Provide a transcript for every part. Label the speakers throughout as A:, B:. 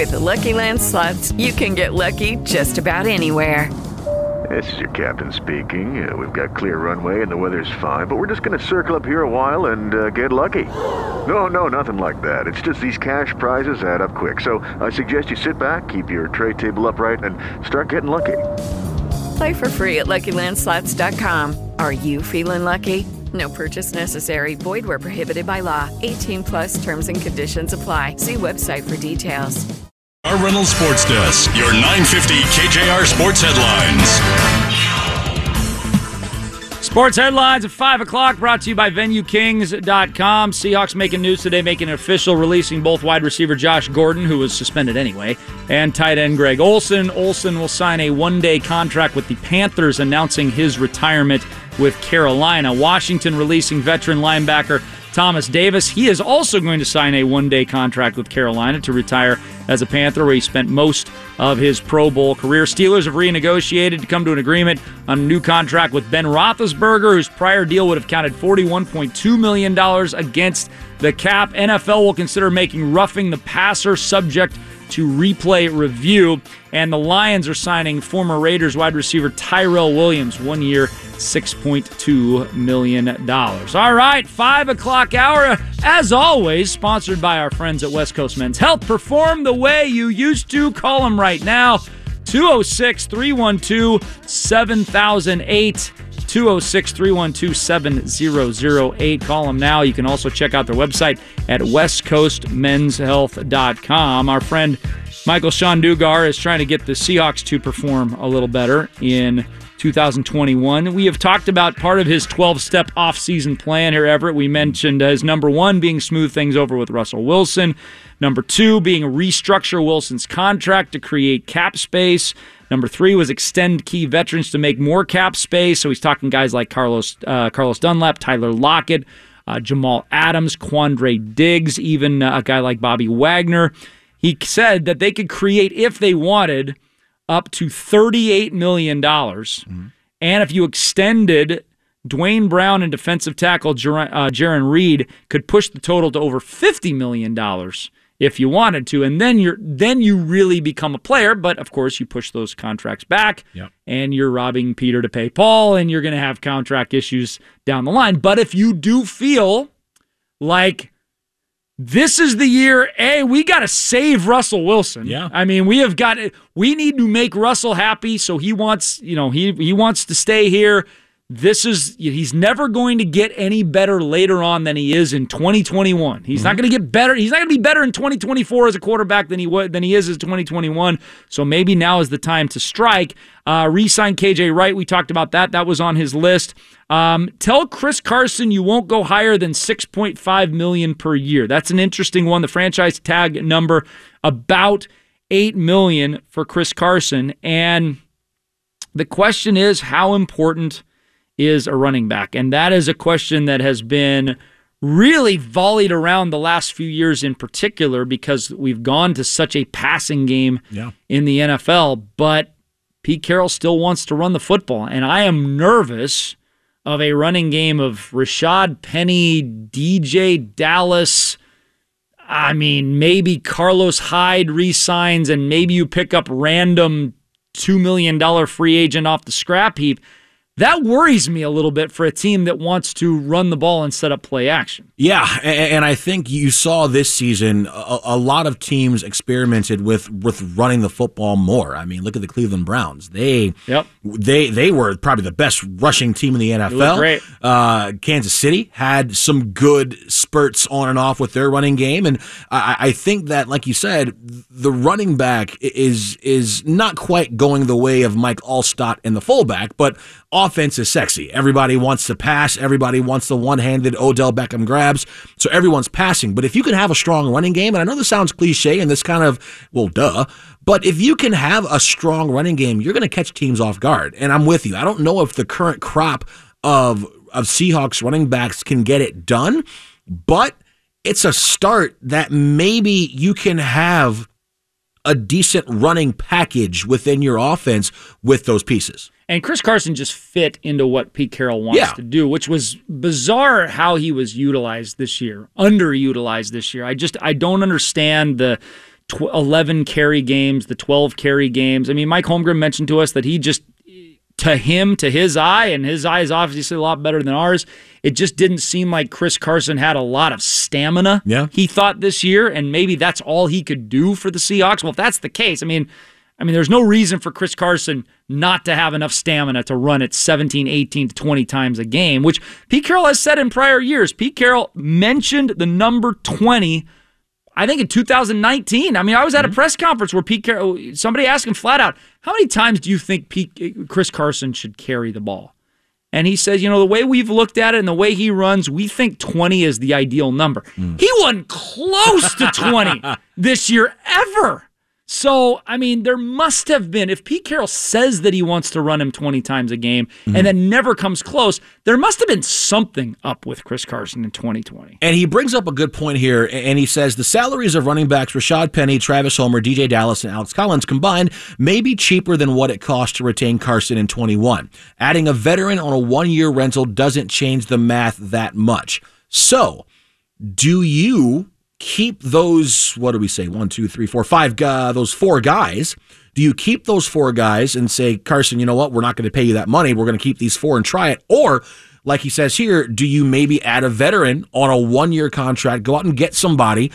A: With the Lucky Land Slots, you can get lucky just about anywhere.
B: This is your captain speaking. We've got clear runway and the weather's fine, but we're just going to circle up here a while and get lucky. No, nothing like that. It's just these cash prizes add up quick. So I suggest you sit back, keep your tray table upright, and start getting lucky.
A: Play for free at LuckyLandSlots.com. Are you feeling lucky? No purchase necessary. Void where prohibited by law. 18 plus terms and conditions apply. See website for details.
C: Our Reynolds Sports Desk, your 950 KJR Sports Headlines.
D: Sports Headlines at 5 o'clock, brought to you by VenueKings.com. Seahawks making news today, making it official, releasing both wide receiver Josh Gordon, who was suspended anyway, and tight end Greg Olsen. Olsen will sign a one-day contract with the Panthers, announcing his retirement with Carolina. Washington releasing veteran linebacker Thomas Davis. He is also going to sign a one-day contract with Carolina to retire as a Panther, where he spent most of his Pro Bowl career. Steelers have renegotiated to come to an agreement on a new contract with Ben Roethlisberger, whose prior deal would have counted $41.2 million against the cap. NFL will consider making roughing the passer subject to replay review. And the Lions are signing former Raiders wide receiver Tyrell Williams, 1 year, $6.2 million. All right, 5 o'clock hour, as always, sponsored by our friends at West Coast Men's Health. Perform the way you used to. Call them right now, 206-312-7008. 206-312-7008. Call them now. You can also check out their website at westcoastmenshealth.com. Our friend Michael Sean Dugar is trying to get the Seahawks to perform a little better in 2021. We have talked about part of his 12-step off-season plan here, Everett. We mentioned as number one being smooth things over with Russell Wilson. Number two being restructure Wilson's contract to create cap space. Number three was extend key veterans to make more cap space. So he's talking guys like Carlos Dunlap, Tyler Lockett, Jamal Adams, Quandre Diggs, even a guy like Bobby Wagner. He said that they could create, if they wanted, up to $38 million. Mm-hmm. And if you extended Dwayne Brown and defensive tackle Jaron Reed, could push the total to over $50 million if you wanted to, and then you really become a player. But of course, you push those contracts back, and you're robbing Peter to pay Paul, and you're going to have contract issues down the line. But if you do feel like this is the year, we got to save Russell Wilson.
E: Yeah,
D: I mean, we need to make Russell happy, so he wants to stay here. He's never going to get any better later on than he is in 2021. He's not going to get better. He's not going to be better in 2024 as a quarterback than he is in 2021. So maybe now is the time to strike. Re-sign KJ Wright. We talked about that. That was on his list. Tell Chris Carson you won't go higher than $6.5 million per year. That's an interesting one. The franchise tag number about $8 million for Chris Carson. And the question is, how important is a running back? And that is a question that has been really volleyed around the last few years in particular, because we've gone to such a passing game in the NFL. But Pete Carroll still wants to run the football, and I am nervous of a running game of Rashad Penny, DJ Dallas. I mean, maybe Carlos Hyde re-signs, and maybe you pick up random $2 million free agent off the scrap heap. That worries me a little bit for a team that wants to run the ball and set up play action.
E: Yeah, and I think you saw this season a lot of teams experimented with running the football more. I mean, look at the Cleveland Browns. They were probably the best rushing team in the NFL.
D: Great.
E: Kansas City had some good spurts on and off with their running game, and I think that, like you said, the running back is not quite going the way of Mike Allstott and the fullback, but offense is sexy. Everybody wants to pass. Everybody wants the one-handed Odell Beckham grabs. So everyone's passing. But if you can have a strong running game, and I know this sounds cliche and this kind of, well, duh, but if you can have a strong running game, you're going to catch teams off guard. And I'm with you. I don't know if the current crop of Seahawks running backs can get it done, but it's a start that maybe you can have a decent running package within your offense with those pieces.
D: And Chris Carson just fit into what Pete Carroll wants to do, which was bizarre how he was utilized this year, underutilized this year. I don't understand the 11 carry games, the 12 carry games. I mean, Mike Holmgren mentioned to us that he just, to his eye, and his eye is obviously a lot better than ours, it just didn't seem like Chris Carson had a lot of stamina, he thought, this year, and maybe that's all he could do for the Seahawks. Well, if that's the case, I mean, there's no reason for Chris Carson not to have enough stamina to run it 17, 18 to 20 times a game, which Pete Carroll has said in prior years. Pete Carroll mentioned the number 20, I think in 2019. I mean, I was at a press conference where Pete Carroll, somebody asked him flat out, how many times do you think Chris Carson should carry the ball? And he says, the way we've looked at it and the way he runs, we think 20 is the ideal number. He wasn't close to 20 this year ever. So, I mean, there must have been, if Pete Carroll says that he wants to run him 20 times a game and then never comes close, there must have been something up with Chris Carson in 2020.
E: And he brings up a good point here, and he says the salaries of running backs Rashad Penny, Travis Homer, DJ Dallas, and Alex Collins combined may be cheaper than what it cost to retain Carson in 21. Adding a veteran on a one-year rental doesn't change the math that much. So, do you keep those, what do we say, 1, 2, 3, 4, 5, those 4 guys? Do you keep those 4 guys and say, Carson, you know what, we're not going to pay you that money, we're going to keep these 4 and try it? Or, like he says here, do you maybe add a veteran on a one-year contract, go out and get somebody?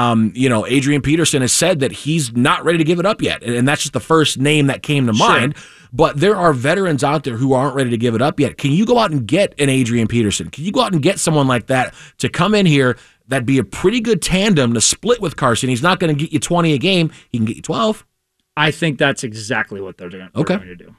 E: Adrian Peterson has said that he's not ready to give it up yet, and that's just the first name that came to mind. But there are veterans out there who aren't ready to give it up yet. Can you go out and get an Adrian Peterson? Can you go out and get someone like that to come in here? That'd be a pretty good tandem to split with Carson. He's not going to get you 20 a game. He can get you 12.
D: I think that's exactly what they're going to do.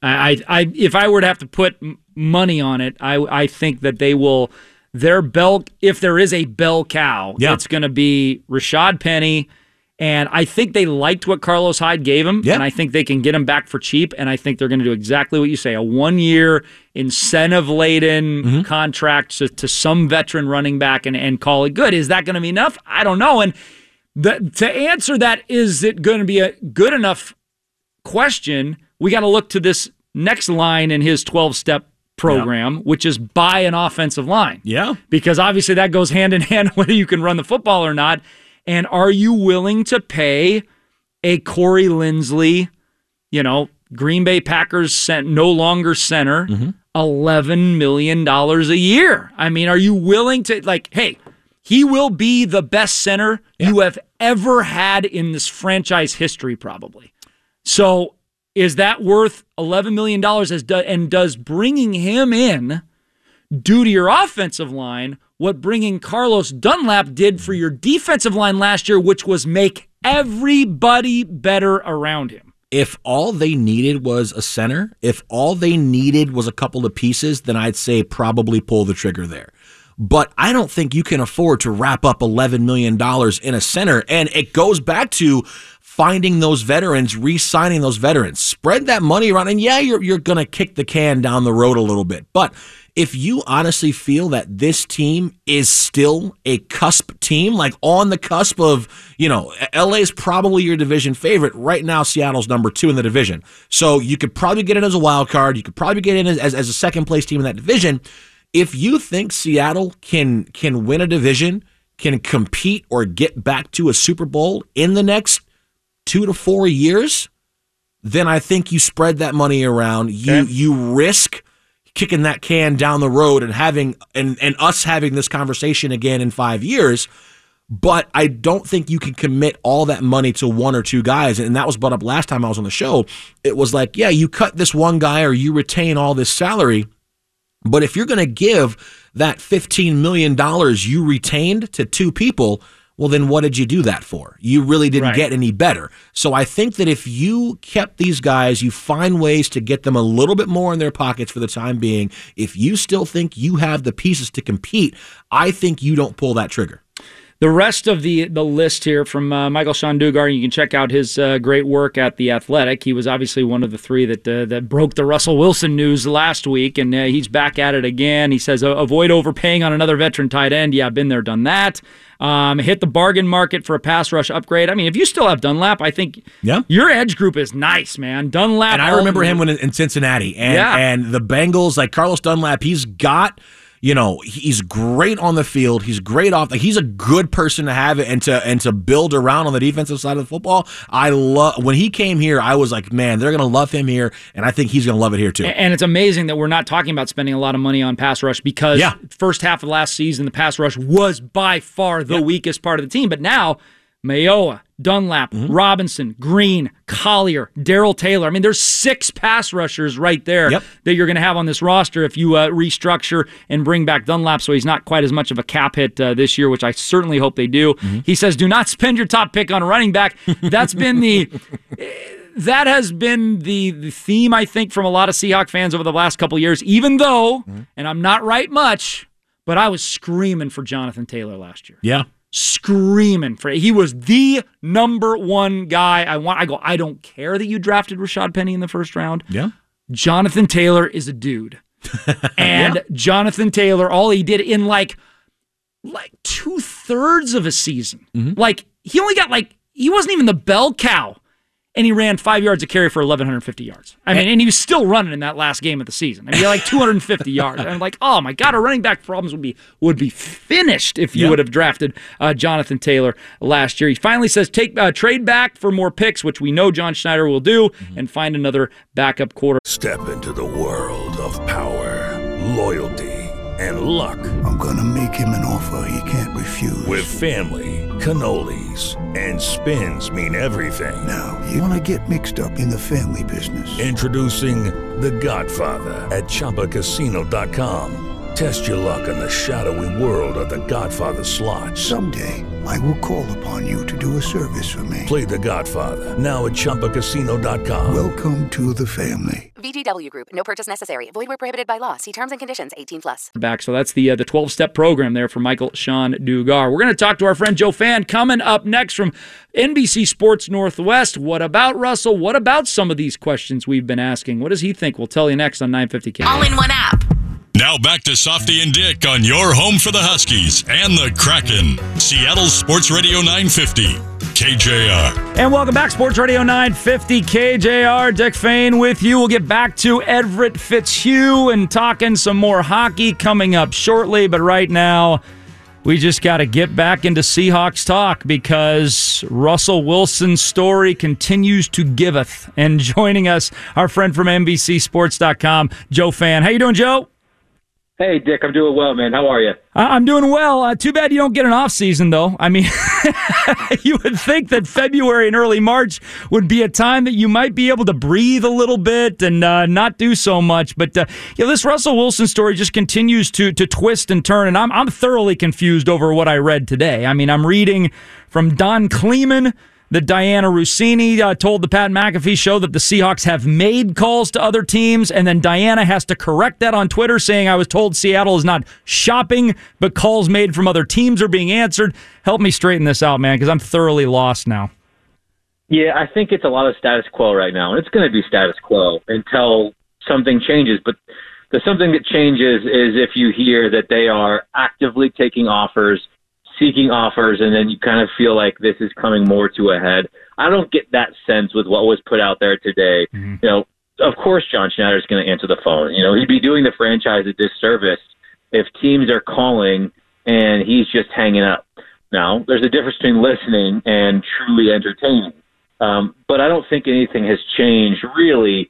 D: I if I were to have to put money on it, I think that they will, their bell, if there is a bell cow, it's going to be Rashad Penny. And I think they liked what Carlos Hyde gave him, and I think they can get him back for cheap, and I think they're going to do exactly what you say, a one-year incentive-laden contract to some veteran running back and call it good. Is that going to be enough? I don't know. And to answer that, is it going to be a good enough question, we got to look to this next line in his 12-step program, which is buy an offensive line. Yeah. Because obviously that goes hand in hand whether you can run the football or not. And are you willing to pay a Corey Linsley, Green Bay Packers no longer center, $11 million a year? I mean, are you willing to, hey, he will be the best center you have ever had in this franchise history, probably. So is that worth $11 million? And does bringing him in do to your offensive line what bringing Carlos Dunlap did for your defensive line last year, which was make everybody better around him?
E: If all they needed was a center, if all they needed was a couple of pieces, then I'd say probably pull the trigger there. But I don't think you can afford to wrap up $11 million in a center. And it goes back to finding those veterans, re-signing those veterans. Spread that money around. And you're going to kick the can down the road a little bit. But if you honestly feel that this team is still a cusp team, like on the cusp of, LA is probably your division favorite. Right now, Seattle's number 2 in the division. So you could probably get in as a wild card. You could probably get in as a second-place team in that division. If you think Seattle can win a division, can compete or get back to a Super Bowl in the next 2 to 4 years, then I think you spread that money around. You risk kicking that can down the road and having and us having this conversation again in 5 years. But I don't think you can commit all that money to 1 or 2 guys. And that was brought up last time I was on the show. It was like, you cut this one guy or you retain all this salary. But if you're going to give that $15 million you retained to 2 people, well, then what did you do that for? You really didn't get any better. So I think that if you kept these guys, you find ways to get them a little bit more in their pockets for the time being. If you still think you have the pieces to compete, I think you don't pull that trigger.
D: The rest of the list here from Michael Shandugar, you can check out his great work at The Athletic. He was obviously one of the 3 that broke the Russell Wilson news last week, and he's back at it again. He says, avoid overpaying on another veteran tight end. Yeah, been there, done that. Hit the bargain market for a pass rush upgrade. I mean, if you still have Dunlap, I think your edge group is nice, man. Dunlap.
E: And I remember him in Cincinnati. And the Bengals, like Carlos Dunlap, he's got he's great on the field. He's great off. Like, he's a good person to have it and to build around on the defensive side of the football. I love when he came here. I was like, man, they're gonna love him here, and I think he's gonna love it here too.
D: And it's amazing that we're not talking about spending a lot of money on pass rush because first half of last season the pass rush was by far the weakest part of the team, but now Mayowa, Dunlap, Robinson, Green, Collier, Darrell Taylor. I mean, there's 6 pass rushers right there that you're going to have on this roster if you restructure and bring back Dunlap so he's not quite as much of a cap hit this year, which I certainly hope they do. He says, do not spend your top pick on a running back. That's been that has been the theme, I think, from a lot of Seahawk fans over the last couple of years, even though, and I'm not right much, but I was screaming for Jonathan Taylor last year.
E: Yeah.
D: Screaming for it. He was the number one guy I don't care that you drafted Rashad Penny in the first round.
E: Yeah.
D: Jonathan Taylor is a dude. And Jonathan Taylor, all he did in like 2/3 of a season. Like he only got he wasn't even the bell cow. And he ran 5 yards a carry for 1,150 yards. I mean, and he was still running in that last game of the season. I mean, he had like 250 yards. And I'm like, oh my God, our running back problems would be finished if you would have drafted Jonathan Taylor last year. He finally says, trade back for more picks, which we know John Schneider will do, and find another backup quarter.
F: Step into the world of power, loyalty, and luck.
G: I'm going to make him an offer he can't refuse.
F: With family, cannolis, and spins mean everything.
G: Now, you want to get mixed up in the family business.
F: Introducing The Godfather at ChumbaCasino.com. Test your luck in the shadowy world of The Godfather slot.
G: Someday, I will call upon you to do a service for me.
F: Play The Godfather, now at ChumbaCasino.com.
G: Welcome to the family.
H: VGW Group. No purchase necessary. Void where prohibited by law. See terms and conditions. 18+.
D: Back. So that's the 12-step program there for Michael Sean Dugar. We're going to talk to our friend Joe Fan coming up next from NBC Sports Northwest. What about Russell? What about some of these questions we've been asking? What does he think? We'll tell you next on 950 KJR.
H: All in one app.
C: Now back to Softy and Dick on your home for the Huskies and the Kraken. Seattle Sports Radio 950. KJR.
D: And welcome back, Sports Radio 950 KJR. Dick Fain with you. We'll get back to Everett Fitzhugh and talking some more hockey coming up shortly. But right now, we just got to get back into Seahawks talk because Russell Wilson's story continues to giveth. And joining us, our friend from NBCSports.com, Joe Fan. How you doing, Joe?
I: Hey, Dick, I'm doing well, man. How are you?
D: I'm doing well. Too bad you don't get an off season, though. I mean, you would think that February and early March would be a time that you might be able to breathe a little bit and not do so much. But this Russell Wilson story just continues to twist and turn, and I'm thoroughly confused over what I read today. I mean, I'm reading from Don Kleeman that Diana Rossini told the Pat McAfee show that the Seahawks have made calls to other teams, and then Diana has to correct that on Twitter, saying, I was told Seattle is not shopping, but calls made from other teams are being answered. Help me straighten this out, man, because I'm thoroughly lost now.
I: Yeah, I think it's a lot of status quo right now, and it's going to be status quo until something changes. But the something that changes is if you hear that they are actively taking offers, seeking offers, and then you kind of feel like this is coming more to a head. I don't get that sense with what was put out there today. You know, of course John Schneider is going to answer the phone. You know, he'd be doing the franchise a disservice if teams are calling and he's just hanging up. Now, there's a difference between listening and truly entertaining. But I don't think anything has changed really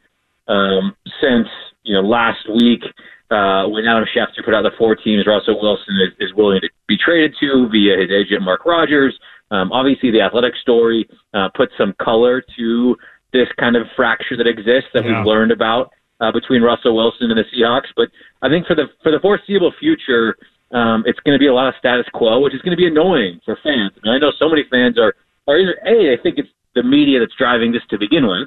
I: since, last week when Adam Schefter put out the 4 teams Russell Wilson is willing to be traded to via his agent Mark Rogers. Obviously, the Athletic story put some color to this kind of fracture that exists that we've learned about between Russell Wilson and the Seahawks. But I think for the foreseeable future, it's going to be a lot of status quo, which is going to be annoying for fans. I mean, I know so many fans are either A, they think it's the media that's driving this to begin with,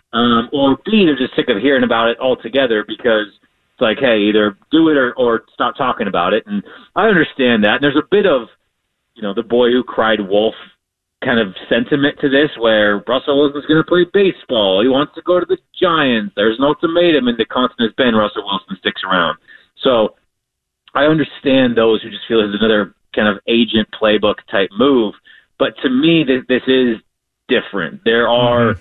I: or B, they're just sick of hearing about it altogether because it's like, hey, either do it or stop talking about it. And I understand that. And there's a bit of, the boy who cried wolf kind of sentiment to this where Russell Wilson's going to play baseball. He wants to go to the Giants. There's an ultimatum, and the constant has been Russell Wilson sticks around. So I understand those who just feel it's another kind of agent playbook type move. But to me, this is different. There are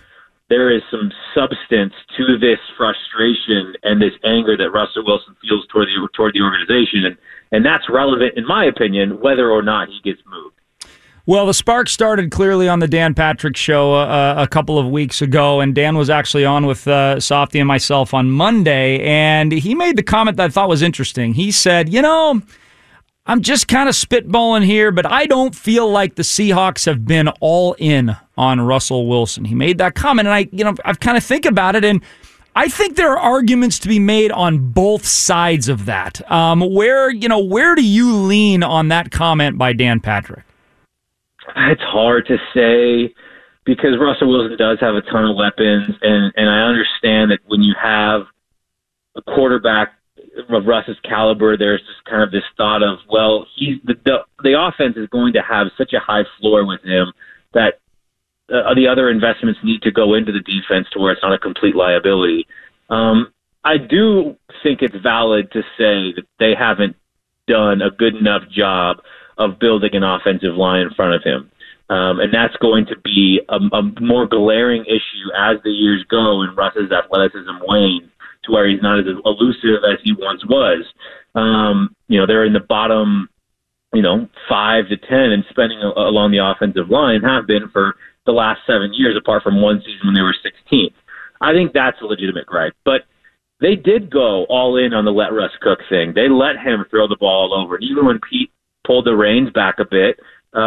I: there is some substance to this frustration and this anger that Russell Wilson feels toward the organization, and that's relevant, in my opinion, whether or not he gets moved.
D: Well, the spark started clearly on the Dan Patrick Show a couple of weeks ago, and Dan was actually on with Softy and myself on Monday, and he made the comment that I thought was interesting. He said, I'm just kind of spitballing here, but I don't feel like the Seahawks have been all in on Russell Wilson. He made that comment, and I've kind of think about it, and I think there are arguments to be made on both sides of that. Where do you lean on that comment by Dan Patrick?
I: It's hard to say because Russell Wilson does have a ton of weapons, and I understand that when you have a quarterback of Russ's caliber, there's just kind of this thought of, well, the offense is going to have such a high floor with him that the other investments need to go into the defense to where it's not a complete liability. I do think it's valid to say that they haven't done a good enough job of building an offensive line in front of him. And that's going to be a more glaring issue as the years go and Russ's athleticism wanes to where he's not as elusive as he once was. They're in the bottom, 5 to 10 and spending along the offensive line have been for the last 7 years, apart from one season when they were 16th. I think that's a legitimate gripe. But they did go all in on the let Russ cook thing. They let him throw the ball all over. And even when Pete pulled the reins back a bit,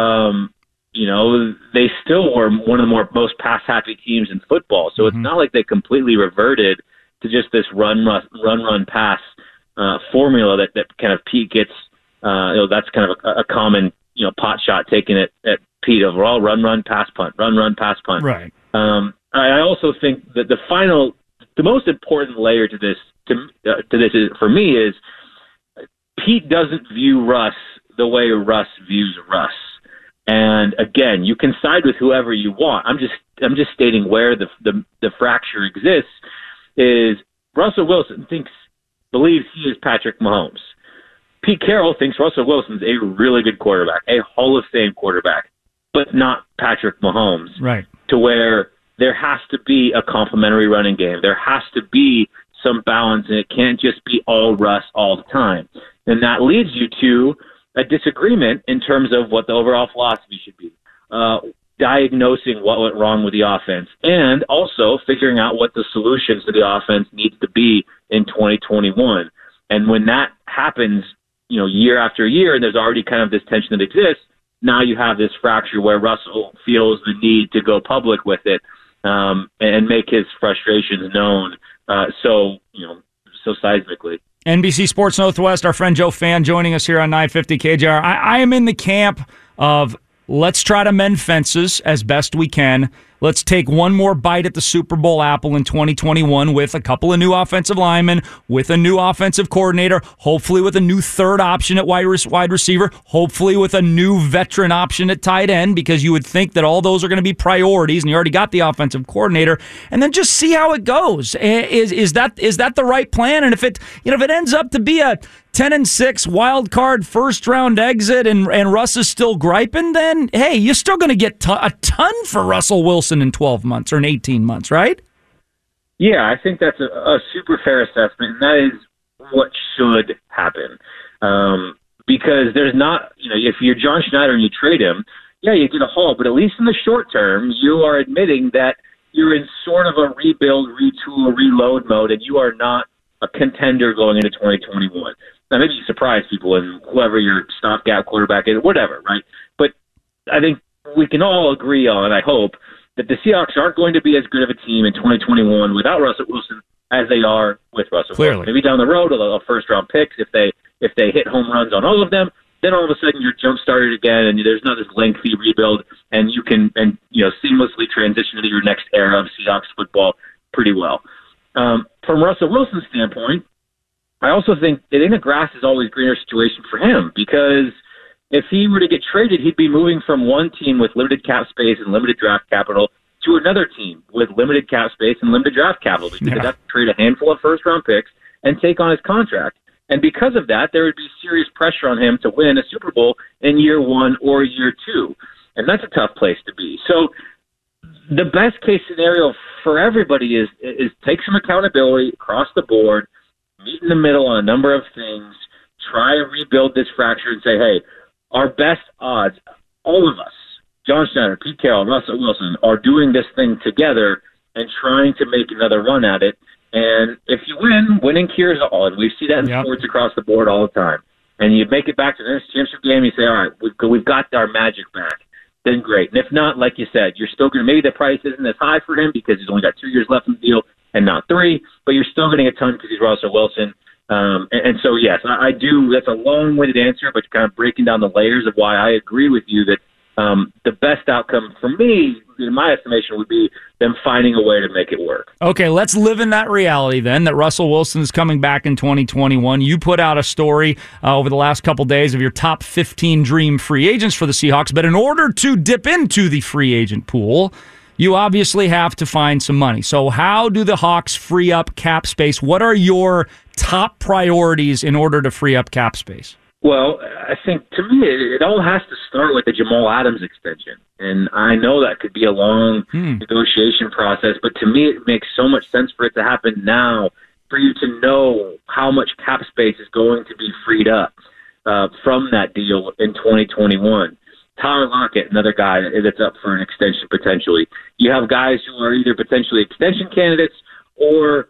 I: they still were one of the most pass-happy teams in football. So it's not like they completely reverted to just this run, pass formula that kind of Pete gets. That's kind of a common, pot shot taken at Pete overall. Run, pass, punt. Run, pass, punt.
D: Right.
I: I also think that the most important layer to this is, for me, is Pete doesn't view Russ the way Russ views Russ. And again, you can side with whoever you want. I'm just stating where the fracture exists. Is Russell Wilson believes he is Patrick Mahomes. Pete Carroll thinks Russell Wilson's a really good quarterback, a Hall of Fame quarterback, but not Patrick Mahomes.
D: Right. To
I: where there has to be a complementary running game. There has to be some balance, and it can't just be all Russ all the time. And that leads you to a disagreement in terms of what the overall philosophy should be, diagnosing what went wrong with the offense, and also figuring out what the solutions to the offense needs to be in 2021. And when that happens, year after year, and there's already kind of this tension that exists, now you have this fracture where Russell feels the need to go public with it and make his frustrations known so seismically.
D: NBC Sports Northwest, our friend Joe Fan joining us here on 950 KJR. I am in the camp of let's try to mend fences as best we can. Let's take one more bite at the Super Bowl apple in 2021 with a couple of new offensive linemen, with a new offensive coordinator, hopefully with a new third option at wide receiver, hopefully with a new veteran option at tight end, because you would think that all those are going to be priorities, and you already got the offensive coordinator, and then just see how it goes. Is that the right plan? And if it ends up to be a 10-6 wild card first round exit and Russ is still griping, then hey, you're still going to get a ton for Russell Wilson in 12 months or in 18 months, right?
I: Yeah, I think that's a super fair assessment, and that is what should happen. Because there's not, if you're John Schneider and you trade him, yeah, you get a haul, but at least in the short term, you are admitting that you're in sort of a rebuild, retool, reload mode, and you are not a contender going into 2021. Now, maybe you surprise people and whoever your stopgap quarterback is, whatever, right? But I think we can all agree on, I hope, that the Seahawks aren't going to be as good of a team in 2021 without Russell Wilson as they are with Russell Wilson. Maybe down the road, a first-round picks, if they hit home runs on all of them, then all of a sudden you're jump-started again, and there's not this lengthy rebuild, and you can seamlessly transition to your next era of Seahawks football pretty well. From Russell Wilson's standpoint, I also think that in a grass is always greener situation for him, because if he were to get traded, he'd be moving from one team with limited cap space and limited draft capital to another team with limited cap space and limited draft capital, because they'd have to trade a handful of first-round picks and take on his contract. And because of that, there would be serious pressure on him to win a Super Bowl in year one or year two. And that's a tough place to be. So the best case scenario for everybody is take some accountability across the board, meet in the middle on a number of things, try to rebuild this fracture and say, hey, our best odds, all of us, John Schneider, Pete Carroll, Russell Wilson, are doing this thing together and trying to make another run at it. And if you win, winning cures all. And we see that in sports across the board all the time. And you make it back to the next championship game, you say, all right, we've got our magic back. Then great. And if not, like you said, you're still going to, maybe the price isn't as high for him because he's only got 2 years left in the deal and not 3, but you're still getting a ton because he's Russell Wilson. And so, yes, I do. That's a long-winded answer, but kind of breaking down the layers of why I agree with you that the best outcome for me, in my estimation, would be them finding a way to make it work.
D: Okay, let's live in that reality then, that Russell Wilson is coming back in 2021. You put out a story over the last couple days of your top 15 dream free agents for the Seahawks, but in order to dip into the free agent pool, you obviously have to find some money. So how do the Hawks free up cap space? What are your top priorities in order to free up cap space?
I: Well, I think to me it all has to start with the Jamal Adams extension. And I know that could be a long negotiation process, but to me it makes so much sense for it to happen now, for you to know how much cap space is going to be freed up from that deal in 2021. Tyler Lockett, another guy that's up for an extension potentially. You have guys who are either potentially extension candidates or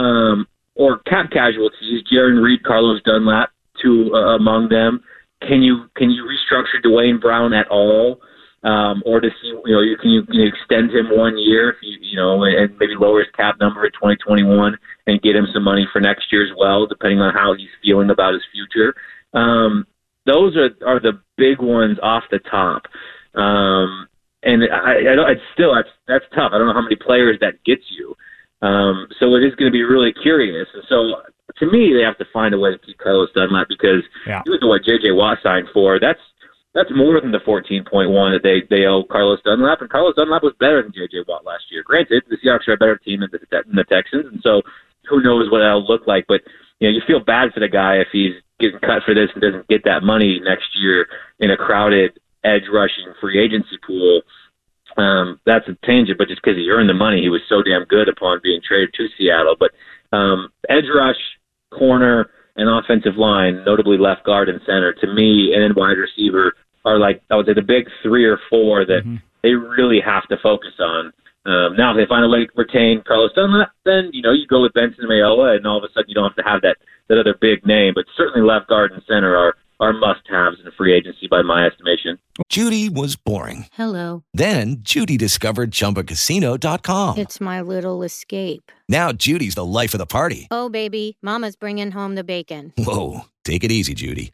I: cap casualties. Jaron Reed, Carlos Dunlap, two among them. Can you restructure Dwayne Brown at all, or does can you extend him 1 year if and maybe lower his cap number in 2021 and get him some money for next year as well, depending on how he's feeling about his future. Those are the big ones off the top, and it's still that's tough. I don't know how many players that gets you, so it is going to be really curious. And so to me, they have to find a way to keep Carlos Dunlap because you look at what J.J. Watt signed for. That's more than the 14.1 that they owe Carlos Dunlap, and Carlos Dunlap was better than J.J. Watt last year. Granted, the Seahawks are a better team than the Texans, and so who knows what that'll look like. But you feel bad for the guy if he's getting cut for this and doesn't get that money next year in a crowded edge rushing free agency pool. That's a tangent, but just because he earned the money, he was so damn good upon being traded to Seattle. But edge rush, corner, and offensive line, notably left guard and center, to me, and then wide receiver are I would say the big 3 or 4 that they really have to focus on. Now, if they find a way to retain Carlos Dunlap, then you go with Benson Mayowa, and all of a sudden you don't have to have that other big name. But certainly left guard and center are must-haves in free agency by my estimation.
J: Judy was boring.
K: Hello.
J: Then Judy discovered ChumbaCasino.com.
K: It's my little escape.
J: Now Judy's the life of the party.
K: Oh, baby, mama's bringing home the bacon.
J: Whoa, take it easy, Judy.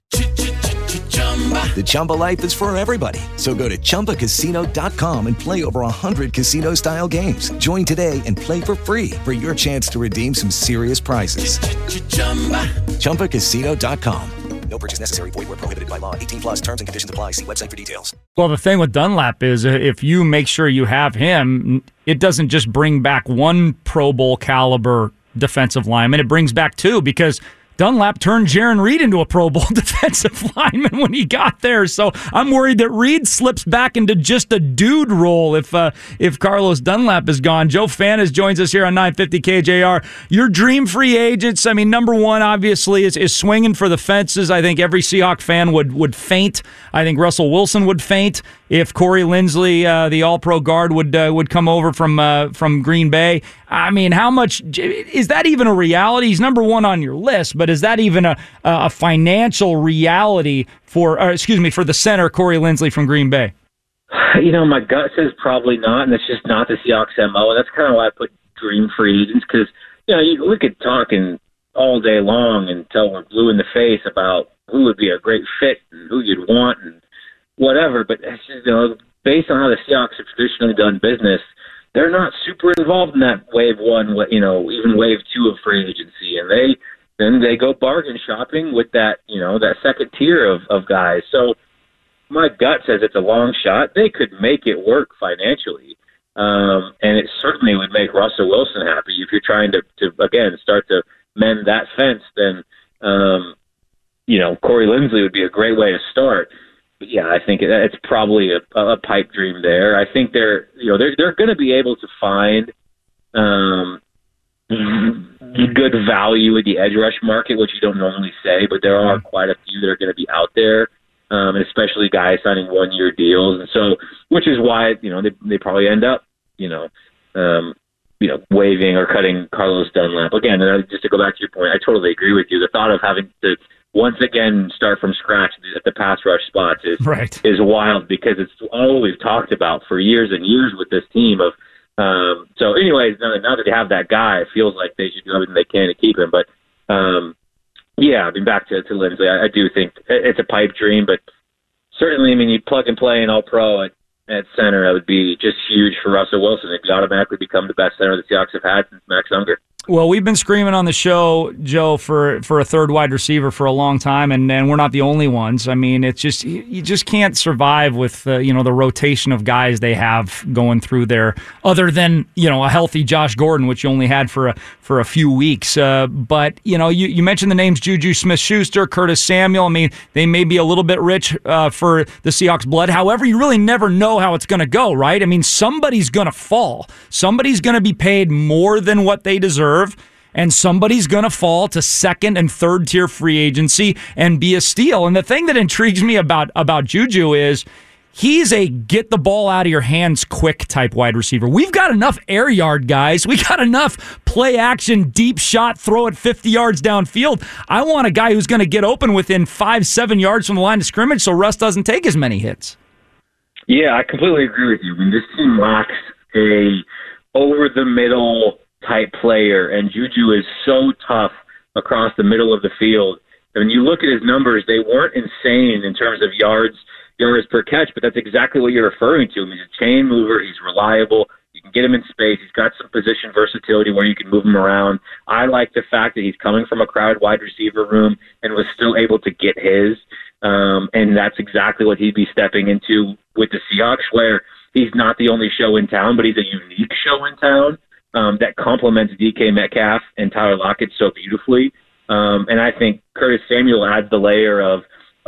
J: The Chumba life is for everybody. So go to ChumbaCasino.com and play over 100 casino-style games. Join today and play for free for your chance to redeem some serious prizes. ChumbaCasino.com. No purchase necessary. Void where prohibited by law. 18+ terms and conditions apply. See website for details.
D: Well, the thing with Dunlap is if you make sure you have him, it doesn't just bring back one Pro Bowl caliber defensive lineman. It brings back 2 because Dunlap turned Jaron Reed into a Pro Bowl defensive lineman when he got there. So I'm worried that Reed slips back into just a dude role if Carlos Dunlap is gone. Joe Fanas joins us here on 950 KJR. Your dream free agents, I mean, number one, obviously, is swinging for the fences. I think every Seahawk fan would faint. I think Russell Wilson would faint if Corey Linsley, the All-Pro guard, would come over from Green Bay. I mean, how much is that even a reality? He's number one on your list, but is that even a financial reality for the center, Corey Linsley from Green Bay?
I: My gut says probably not, and it's just not the Seahawks MO. And that's kind of why I put dream free agents, because we could talk all day long until we're blue in the face about who would be a great fit and who you'd want and whatever. But it's just, based on how the Seahawks have traditionally done business, they're not super involved in that wave one, even wave 2 of free agency, and they go bargain shopping with that, that second tier of guys. So my gut says it's a long shot. They could make it work financially, and it certainly would make Russell Wilson happy. If you're trying to again start to mend that fence, then Corey Linsley would be a great way to start. yeah, I think it's probably a pipe dream there. I think they're going to be able to find good value at the edge rush market, which you don't normally say, but there are quite a few that are going to be out there, and especially guys signing 1-year deals, and so which is why they probably end up waiving or cutting Carlos Dunlap again. And just to go back to your point, I totally agree with you. The thought of having to once again start from scratch at the pass rush spots is wild, because it's all we've talked about for years and years with this team. So anyways, now that they have that guy, it feels like they should do everything they can to keep him. But back to Linsley, I do think it's a pipe dream, but certainly, you plug and play an All-Pro at center, that would be just huge for Russell Wilson. It could automatically become the best center the Seahawks have had since Max Unger.
D: Well, we've been screaming on the show, Joe, for a third wide receiver for a long time, and we're not the only ones. It's just you just can't survive with the rotation of guys they have going through there, other than a healthy Josh Gordon, which you only had for a few weeks. But you mentioned the names Juju Smith-Schuster, Curtis Samuel. They may be a little bit rich for the Seahawks blood. However, you really never know how it's going to go, right? Somebody's going to fall. Somebody's going to be paid more than what they deserve. And somebody's going to fall to second and third tier free agency and be a steal. And the thing that intrigues me about Juju is he's a get the ball out of your hands quick type wide receiver. We've got enough air yard guys. We got enough play action, deep shot, throw it 50 yards downfield. I want a guy who's going to get open within 5-7 yards from the line of scrimmage so Russ doesn't take as many hits.
I: Yeah, I completely agree with you. This team lacks a over the middle type player, and Juju is so tough across the middle of the field. When you look at his numbers, they weren't insane in terms of yards per catch, but that's exactly what you're referring to. He's a chain mover. He's reliable. You can get him in space. He's got some position versatility where you can move him around. I like the fact that he's coming from a crowded wide receiver room and was still able to get his, and that's exactly what he'd be stepping into with the Seahawks, where he's not the only show in town, but he's a unique show in town. That complements DK Metcalf and Tyler Lockett so beautifully. And I think Curtis Samuel adds the layer of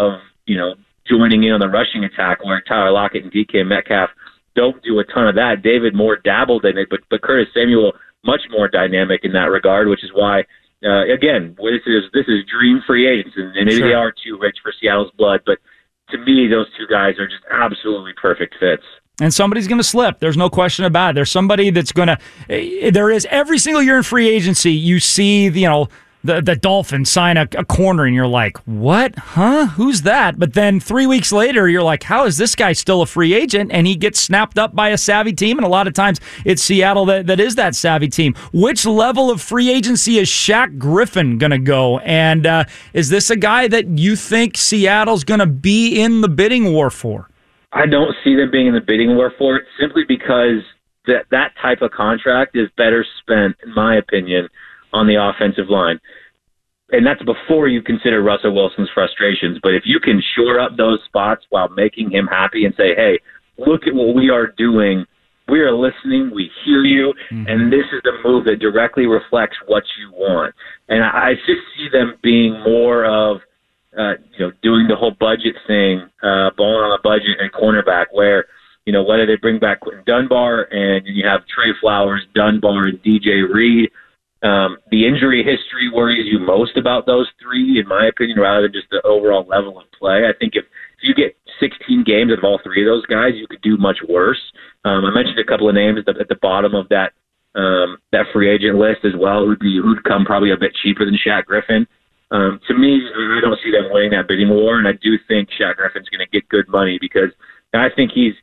I: joining in on the rushing attack, where Tyler Lockett and DK Metcalf don't do a ton of that. David Moore dabbled in it, but Curtis Samuel much more dynamic in that regard, which is why, again, this is dream free agents, and maybe they are too rich for Seattle's blood, but to me, those two guys are just absolutely perfect fits.
D: And somebody's going to slip. There's no question about it. There's somebody that's going to. There is every single year in free agency. You see, the Dolphins sign a corner, and you're like, what? Huh? Who's that? But then 3 weeks later, you're like, how is this guy still a free agent? And he gets snapped up by a savvy team. And a lot of times, it's Seattle that is that savvy team. Which level of free agency is Shaq Griffin going to go? And is this a guy that you think Seattle's going to be in the bidding war for?
I: I don't see them being in the bidding war for it, simply because that type of contract is better spent, in my opinion, on the offensive line. And that's before you consider Russell Wilson's frustrations. But if you can shore up those spots while making him happy and say, hey, look at what we are doing. We are listening. We hear you. Mm-hmm. And this is the move that directly reflects what you want. And I just see them being more of, doing the whole budget thing, balling on a budget and cornerback, where, whether they bring back Quentin Dunbar and you have Trey Flowers, Dunbar, and DJ Reed, the injury history worries you most about those three, in my opinion, rather than just the overall level of play. I think if you get 16 games out of all three of those guys, you could do much worse. I mentioned a couple of names at the bottom of that free agent list as well, who'd come probably a bit cheaper than Shaq Griffin. To me, I don't see them winning that bidding war, and I do think Shaq Griffin's going to get good money, because I think he's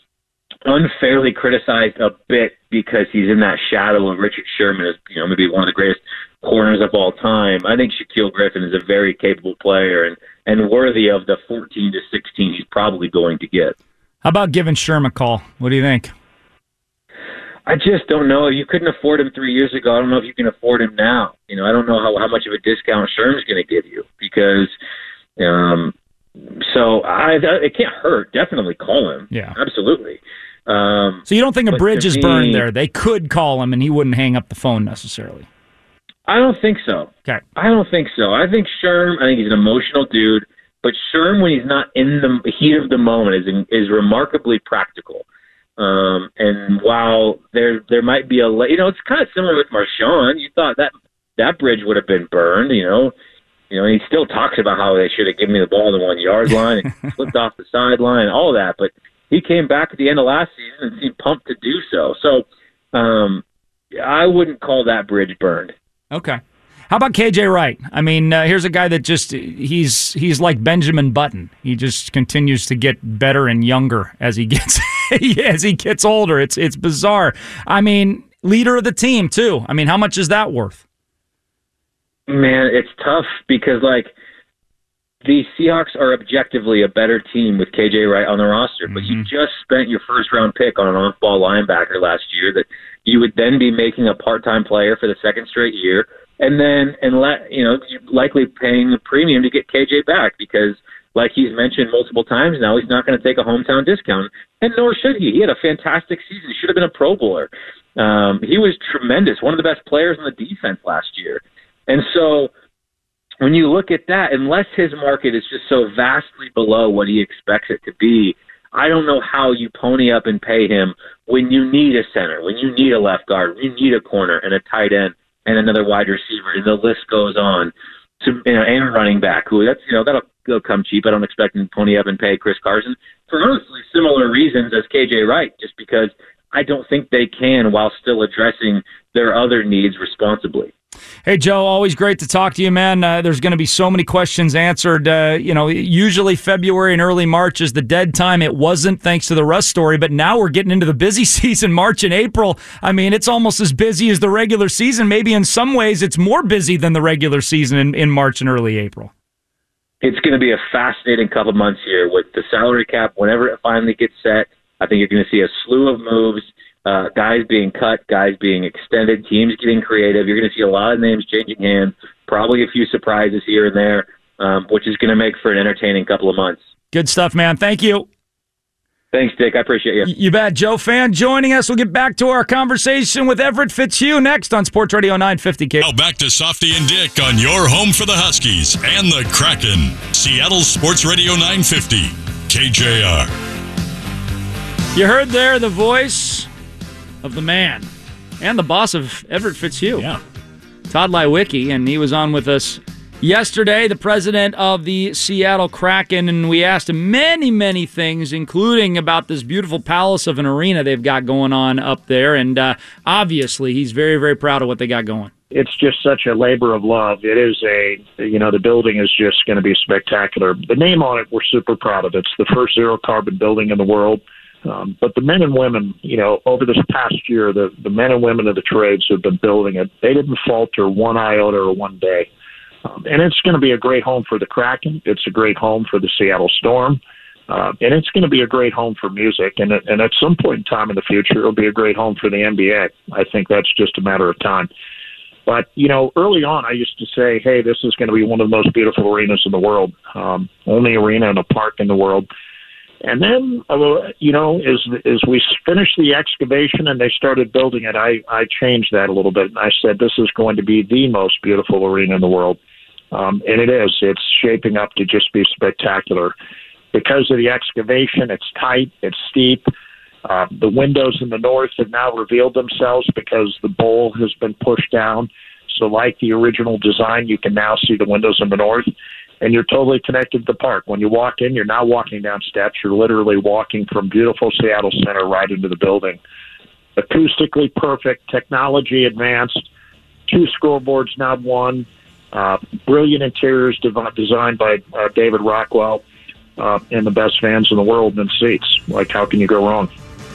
I: unfairly criticized a bit because he's in that shadow of Richard Sherman as maybe one of the greatest corners of all time. I think Shaquille Griffin is a very capable player and worthy of the 14 to 16 he's probably going to get.
D: How about giving Sherman a call? What do you think?
I: I just don't know. You couldn't afford him 3 years ago. I don't know if you can afford him now. I don't know how much of a discount Sherman's going to give you, because so it can't hurt. Definitely call him. Yeah, absolutely.
D: So you don't think a bridge is burned there? They could call him and he wouldn't hang up the phone necessarily.
I: I don't think so.
D: Okay.
I: I don't think so. I think Sherm, he's an emotional dude. But Sherm, when he's not in the heat of the moment, is remarkably practical. And while there might be it's kind of similar with Marshawn. You thought that bridge would have been burned, he still talks about how they should have given me the ball on the 1 yard line and slipped off the sideline and all that. But he came back at the end of last season and seemed pumped to do so. So I wouldn't call that bridge burned.
D: Okay. How about KJ Wright? I mean, here's a guy that he's like Benjamin Button. He just continues to get better and younger as he gets older. It's bizarre. I mean, leader of the team too. I mean, how much is that worth?
I: Man, it's tough because the Seahawks are objectively a better team with KJ Wright on the roster, but you just spent your first-round pick on an off-ball linebacker last year that you would then be making a part-time player for the second straight year, and you're likely paying a premium to get KJ back because, like he's mentioned multiple times now, he's not going to take a hometown discount, and nor should he. He had a fantastic season. He should have been a Pro Bowler. He was tremendous, one of the best players on the defense last year. And so when you look at that, unless his market is just so vastly below what he expects it to be, I don't know how you pony up and pay him when you need a center, when you need a left guard, when you need a corner and a tight end and another wide receiver, and the list goes on. And a running back who that'll come cheap. I don't expect him to pony up and pay Chris Carson for honestly similar reasons as KJ Wright, just because I don't think they can while still addressing their other needs responsibly.
D: Hey, Joe, always great to talk to you, man. There's going to be so many questions answered. Usually February and early March is the dead time. It wasn't thanks to the Russ story, but now we're getting into the busy season, March and April. I mean, it's almost as busy as the regular season. Maybe in some ways it's more busy than the regular season in March and early April.
I: It's going to be a fascinating couple of months here with the salary cap. Whenever it finally gets set, I think you're going to see a slew of moves. Guys being cut, guys being extended, teams getting creative. You're going to see a lot of names changing hands, probably a few surprises here and there, which is going to make for an entertaining couple of months.
D: Good stuff, man. Thank you.
I: Thanks, Dick. I appreciate you.
D: You bet. Joe Fan joining us. We'll get back to our conversation with Everett Fitzhugh next on Sports Radio 950.
C: Now back to Softy and Dick on your home for the Huskies and the Kraken. Seattle Sports Radio 950, KJR.
D: You heard there the voice of the man and the boss of Everett Fitzhugh.
E: Yeah.
D: Todd Lywicki, and he was on with us yesterday, the president of the Seattle Kraken, and we asked him many, many things, including about this beautiful palace of an arena they've got going on up there, and obviously he's very, very proud of what they got going.
L: It's just such a labor of love. It is the building is just going to be spectacular. The name on it, we're super proud of. It's the first zero-carbon building in the world. But the men and women, over this past year, the men and women of the trades who've been building it, they didn't falter one iota or one day. And it's going to be a great home for the Kraken. It's a great home for the Seattle Storm. And it's going to be a great home for music. And at some point in time in the future, it'll be a great home for the NBA. I think that's just a matter of time. But, early on, I used to say, hey, this is going to be one of the most beautiful arenas in the world, only arena in a park in the world. And then, as we finished the excavation and they started building it, I changed that a little bit. And I said, this is going to be the most beautiful arena in the world. And it is. It's shaping up to just be spectacular. Because of the excavation, it's tight, it's steep. The windows in the north have now revealed themselves because the bowl has been pushed down. So like the original design, you can now see the windows in the north. And you're totally connected to the park. When you walk in, you're not walking down steps. You're literally walking from beautiful Seattle Center right into the building. Acoustically perfect, technology advanced, 2 scoreboards, not 1. Brilliant interiors designed by David Rockwell, and the best fans in the world in seats. Like, how can you go wrong?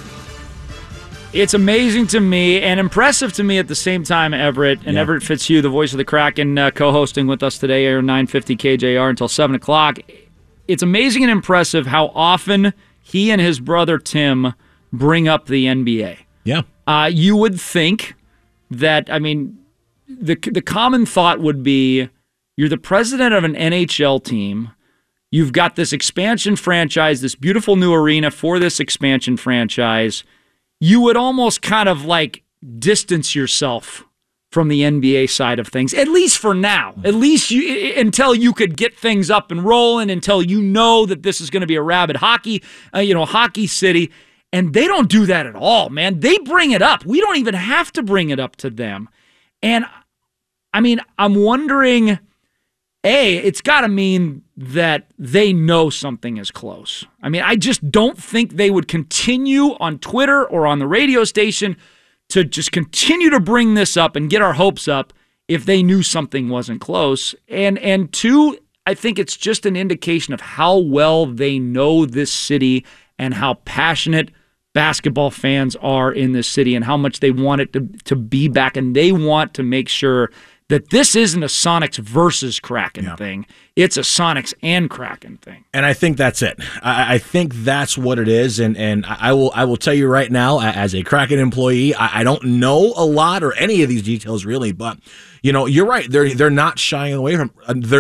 D: It's amazing to me and impressive to me at the same time, Everett. And yeah. Everett Fitzhugh, the voice of the Kraken, co-hosting with us today, Air 950 KJR until 7 o'clock. It's amazing and impressive how often he and his brother Tim bring up the NBA.
E: Yeah.
D: You would think that, the common thought would be you're the president of an NHL team. You've got this expansion franchise, this beautiful new arena for this expansion franchise. You would almost kind of distance yourself from the NBA side of things, at least for now. At least until you could get things up and rolling, until you know that this is going to be a rabid hockey city. And they don't do that at all, man. They bring it up. We don't even have to bring it up to them. And, I mean, I'm wondering, it's got to mean that they know something is close. I mean, I just don't think they would continue on Twitter or on the radio station to just continue to bring this up and get our hopes up if they knew something wasn't close. And two, I think it's just an indication of how well they know this city and how passionate basketball fans are in this city and how much they want it to be back. And they want to make sure that this isn't a Sonics versus Kraken thing. It's a Sonics and Kraken thing.
E: And I think that's it. I think that's what it is. And I will tell you right now, as a Kraken employee, I don't know a lot or any of these details really, but you're right. They're not shying away from it. And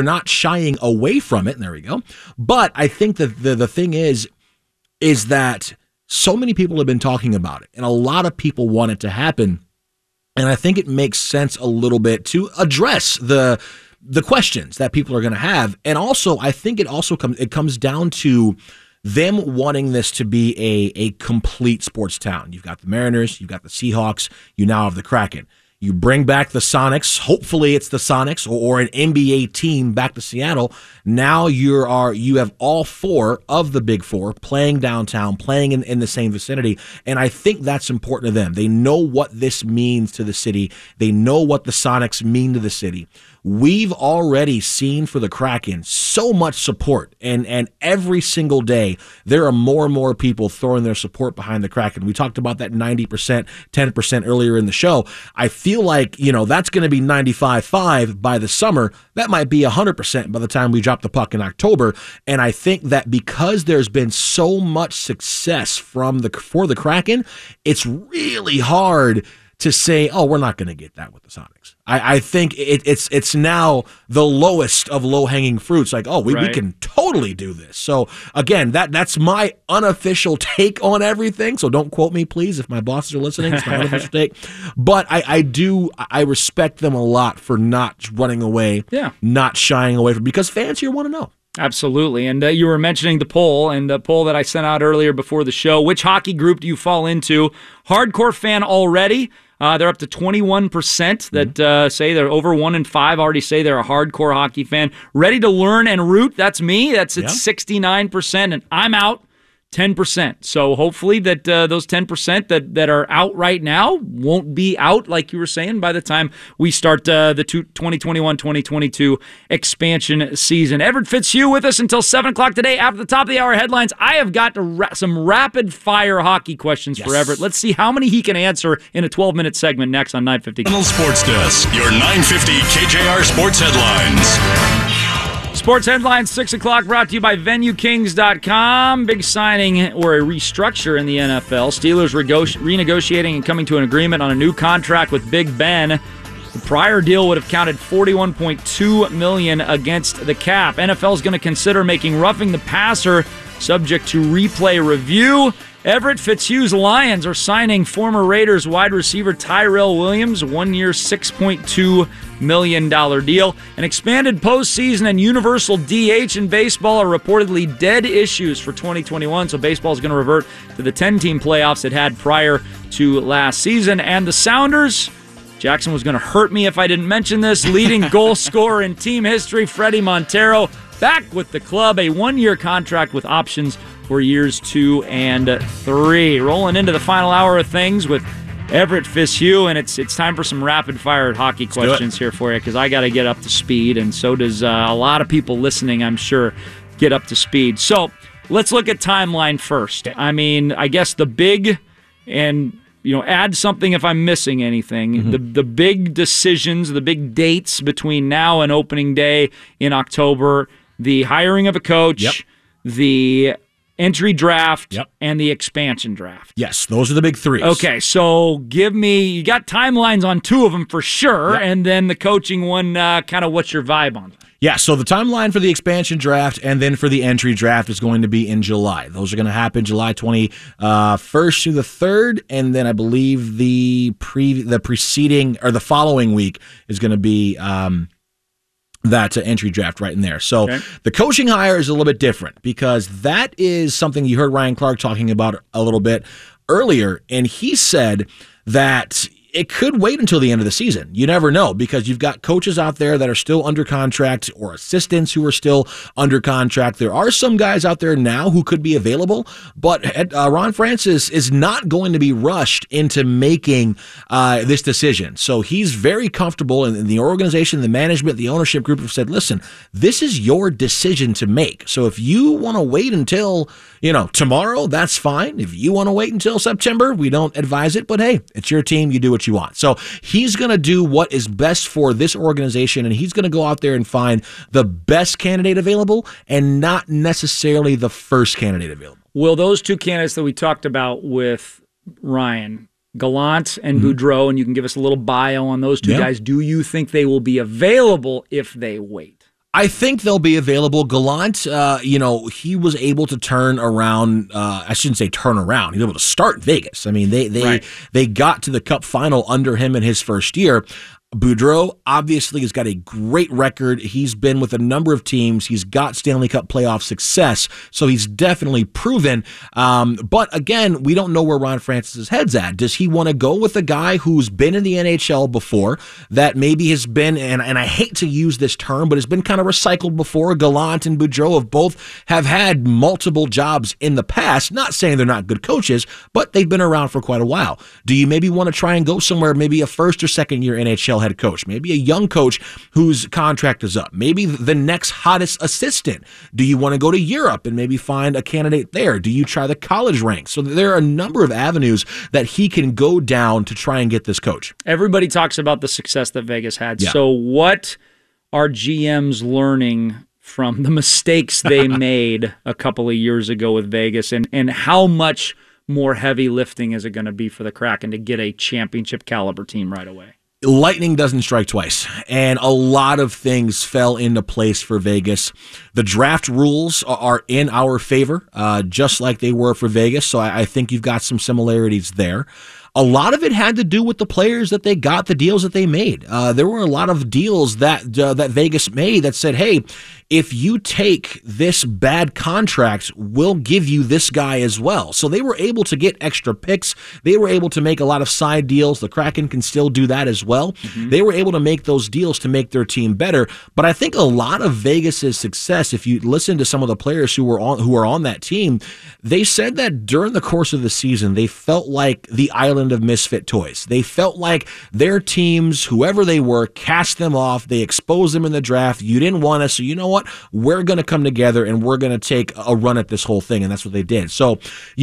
E: there we go. But I think that the thing is that so many people have been talking about it, and a lot of people want it to happen. And I think it makes sense a little bit to address the questions that people are going to have. And also, I think it comes down to them wanting this to be a complete sports town. You've got the Mariners, you've got the Seahawks, you now have the Kraken. You bring back the Sonics. Hopefully it's the Sonics or an NBA team back to Seattle. Now you have all four of the big four playing downtown, playing in the same vicinity. And I think that's important to them. They know what this means to the city. They know what the Sonics mean to the city. We've already seen for the Kraken so much support, and every single day there are more and more people throwing their support behind the Kraken. We talked about that 90%, 10% earlier in the show. I feel like, that's going to be 95.5 by the summer. That might be 100% by the time we drop the puck in October. And I think that because there's been so much success for the Kraken, it's really hard to say, we're not going to get that with the Sonics. I think it's now the lowest of low-hanging fruits. Like, we can totally do this. So, again, that's my unofficial take on everything. So don't quote me, please, if my bosses are listening. It's my unofficial take. But I respect them a lot for not running away, not shying away from, because fans here want to know.
D: Absolutely. And you were mentioning the poll, and the poll that I sent out earlier before the show. Which hockey group do you fall into? Hardcore fan already. They're up to 21% that say they're over 1 in 5 already say they're a hardcore hockey fan. Ready to learn and root, that's me. That's at 69%, and I'm out 10%. So hopefully that those 10% that are out right now won't be out, like you were saying, by the time we start the 2021-2022 expansion season. Everett Fitzhugh with us until 7 o'clock today. After the top of the hour headlines, I have got some rapid-fire hockey questions for Everett. Let's see how many he can answer in a 12-minute segment next on 950.
C: Sports Desk, your 950 KJR Sports Headlines.
D: Sports Headlines, 6 o'clock, brought to you by VenueKings.com. Big signing or a restructure in the NFL. Steelers renegotiating and coming to an agreement on a new contract with Big Ben. The prior deal would have counted $41.2 million against the cap. NFL is going to consider making roughing the passer subject to replay review. Everett Fitzhugh's Lions are signing former Raiders wide receiver Tyrell Williams, 1 year, $6.2 million deal. An expanded postseason and universal DH in baseball are reportedly dead issues for 2021, so baseball is going to revert to the 10-team playoffs it had prior to last season. And the Sounders, Jackson was going to hurt me if I didn't mention this, leading goal scorer in team history, Freddie Montero, back with the club, a 1-year contract with options for years 2 and 3. Rolling into the final hour of things with Everett Fitzhugh, and it's time for some rapid-fire hockey questions here for you, because I got to get up to speed, and so does a lot of people listening, I'm sure, get up to speed. So let's look at timeline first. I mean, I guess the big, and add something if I'm missing anything, the big decisions, the big dates between now and opening day in October, the hiring of a coach, the entry draft, and the expansion draft.
E: Yes, those are the big threes.
D: Okay, so you got timelines on 2 of them for sure, and then the coaching one, kind of what's your vibe on that?
E: Yeah, so the timeline for the expansion draft and then for the entry draft is going to be in July. Those are going to happen July 21st to the 3rd, and then I believe the preceding or the following week is going to be that entry draft right in there. So the coaching hire is a little bit different because that is something you heard Ryan Clark talking about a little bit earlier, and he said that it could wait until the end of the season. You never know because you've got coaches out there that are still under contract or assistants who are still under contract. There are some guys out there now who could be available, but Ron Francis is not going to be rushed into making this decision. So he's very comfortable, and the organization, the management, the ownership group have said, listen, this is your decision to make. So if you want to wait until, tomorrow, that's fine. If you want to wait until September, we don't advise it, but hey, it's your team. You do what you want. So he's going to do what is best for this organization, and he's going to go out there and find the best candidate available and not necessarily the first candidate available.
D: Will those two candidates that we talked about with Ryan, Gallant and Boudreau, and you can give us a little bio on those two guys, do you think they will be available if they wait?
E: I think they'll be available. Gallant, he was able to turn around. I shouldn't say turn around. He was able to start Vegas. I mean, they got to the Cup final under him in his first year. Boudreau obviously has got a great record. He's been with a number of teams. He's got Stanley Cup playoff success, so he's definitely proven. But again, we don't know where Ron Francis's head's at. Does he want to go with a guy who's been in the NHL before, that maybe has been, and I hate to use this term, but has been kind of recycled before? Gallant and Boudreau have had multiple jobs in the past. Not saying they're not good coaches, but they've been around for quite a while. Do you maybe want to try and go somewhere, maybe a first or second year NHL head coach, maybe a young coach whose contract is up, maybe the next hottest assistant? Do you want to go to Europe and maybe find a candidate there? Do you try the college ranks? So there are a number of avenues that he can go down to try and get this coach.
D: Everybody talks about the success that Vegas had. Yeah. So what are GMs learning from the mistakes they made a couple of years ago with Vegas, and how much more heavy lifting is it going to be for the Kraken to get a championship caliber team right away?
E: Lightning doesn't strike twice, and a lot of things fell into place for Vegas. The draft rules are in our favor, just like they were for Vegas, so I think you've got some similarities there. A lot of it had to do with the players that they got, the deals that they made. There were a lot of deals that Vegas made that said, hey, if you take this bad contract, we'll give you this guy as well. So they were able to get extra picks. They were able to make a lot of side deals. The Kraken can still do that as well. Mm-hmm. They were able to make those deals to make their team better. But I think a lot of Vegas's success, if you listen to some of the players who were on that team, they said that during the course of the season, they felt like the island of misfit toys. They felt like their teams, whoever they were, cast them off. They exposed them in the draft. You didn't want us, so you know what? We're going to come together and we're going to take a run at this whole thing, and that's what they did. So,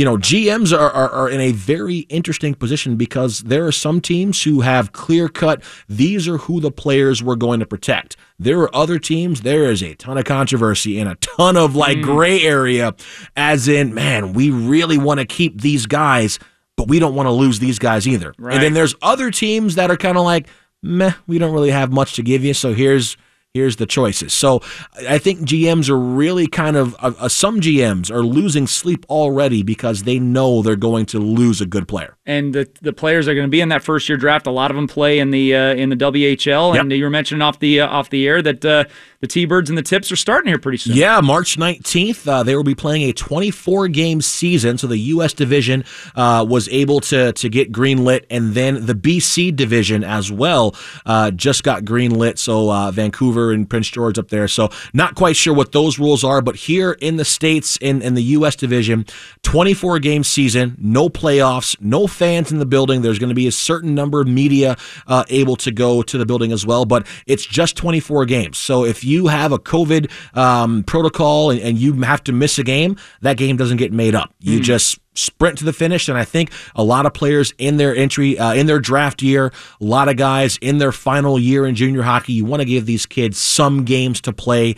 E: GMs are in a very interesting position because there are some teams who have clear-cut, these are who the players we're going to protect. There are other teams, there is a ton of controversy and a ton of gray area, as in, man, we really want to keep these guys, but we don't want to lose these guys either. Right. And then there's other teams that are kind of like, meh, we don't really have much to give you, so here's the choices. So I think GMs are really kind of some GMs are losing sleep already because they know they're going to lose a good player.
D: And the players are going to be in that first year draft. A lot of them play in the WHL. Yep. And you were mentioning off the air that the T-Birds and the Tips are starting here pretty soon.
E: Yeah, March 19th, they will be playing a 24-game season. So the U.S. division was able to get greenlit, and then the BC division as well just got greenlit. So Vancouver and Prince George up there. So not quite sure what those rules are, but here in the States, in the U.S. division, 24-game season, no playoffs, no fans in the building. There's going to be a certain number of media able to go to the building as well, but it's just 24 games. So if you have a COVID protocol and you have to miss a game, that game doesn't get made up. You just sprint to the finish, and I think a lot of players in their in their draft year, a lot of guys in their final year in junior hockey, you want to give these kids some games to play.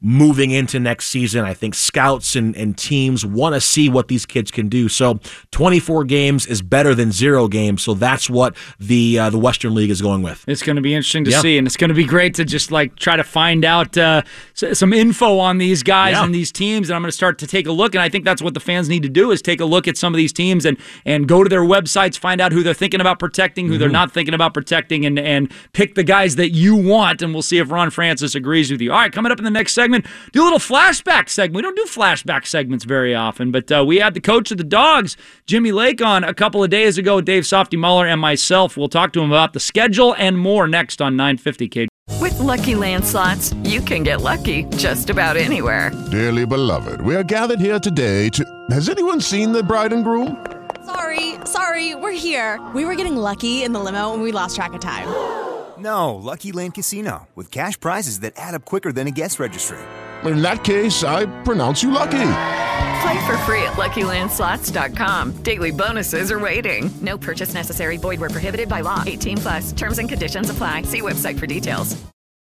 E: moving into next season. I think scouts and teams want to see what these kids can do. So 24 games is better than 0 games. So that's what the Western League is going with.
D: It's going to be interesting to see, and it's going to be great to just try to find out some info on these guys and these teams. And I'm going to start to take a look, and I think that's what the fans need to do is take a look at some of these teams and go to their websites, find out who they're thinking about protecting, who they're not thinking about protecting, and pick the guys that you want. And we'll see if Ron Francis agrees with you. All right, coming up in the next segment, do a little flashback segment. We don't do flashback segments very often, but we had the coach of the Dogs, Jimmy Lake, on a couple of days ago. Dave Softy Muller and myself. We'll talk to him about the schedule and more next on 950 KJ.
A: With Lucky Land Slots, you can get lucky just about anywhere.
M: Dearly beloved, we are gathered here today to... Has anyone seen the bride and groom?
N: Sorry, we're here. We were getting lucky in the limo and we lost track of time.
O: No, Lucky Land Casino, with cash prizes that add up quicker than a guest registry.
M: In that case, I pronounce you lucky.
A: Play for free at LuckyLandSlots.com. Daily bonuses are waiting. No purchase necessary. Void where prohibited by law. 18+. Terms and conditions apply. See website for details.